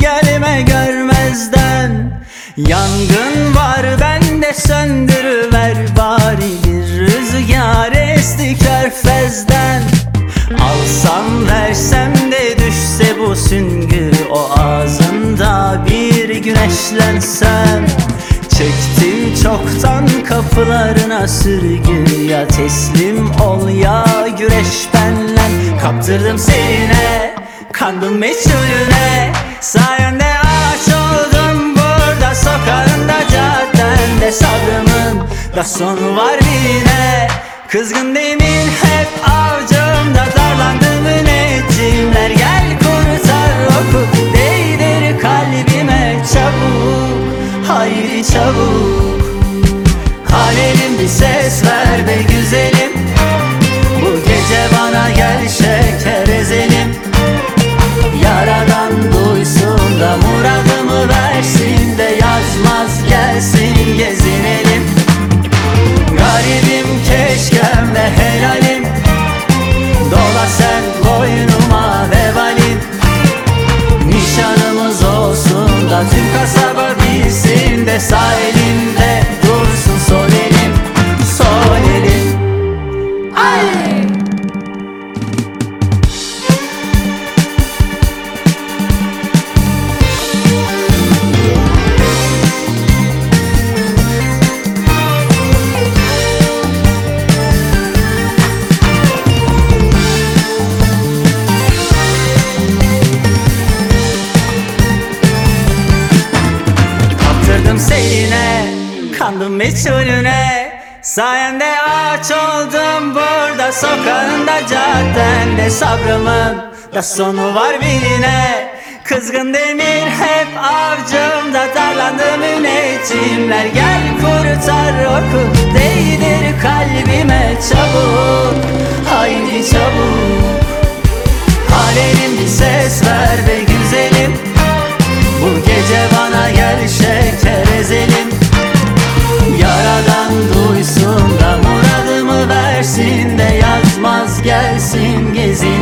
gelme görmezden. Yangın var bende, söndürüver bari, bir rüzgar esti Körfez'den. Alsam versem de düşse bu süngü, o ağzında bir güneşlensem. Çektim çoktan kapılarına sürgü, ya teslim ol ya güreş benle. Kaptırdım seninle, kandım meçhulüne, sayende ağaç oldum burada sokağında caddende. Sabrımın da sonu var birine, kızgın demir hep avcumda, darlandı müneccimler. Gel kurtar oku, değdir kalbime çabuk, haydi çabuk. Alevim bir ses ver be güzelim, bu gece bana gel şeker ezelim. Yaradan duysun da muradımı versin de, yazmaz gelsin gezinelim. Garibim keşkem ve helalim, dola sen boynuma vebalim. Nişanımız olsun da tüm kasaba bilsin de, sağ elimde dursun sol elim, sol elim. Ay! Seninle kandım meçhulüne, sayende ağaç oldum burada sokağında caddende. Sabrımın da sonu var birine, kızgın demir hep avcumda, darlandı müneccimler. Gel kurtar oku, değdir kalbime çabuk, haydi çabuk. Alevim bir ses ver be güzelim, bu gece bana gel şeker ezelim. Yaradan duysun da muradımı versin de, yazmaz gelsin gezin.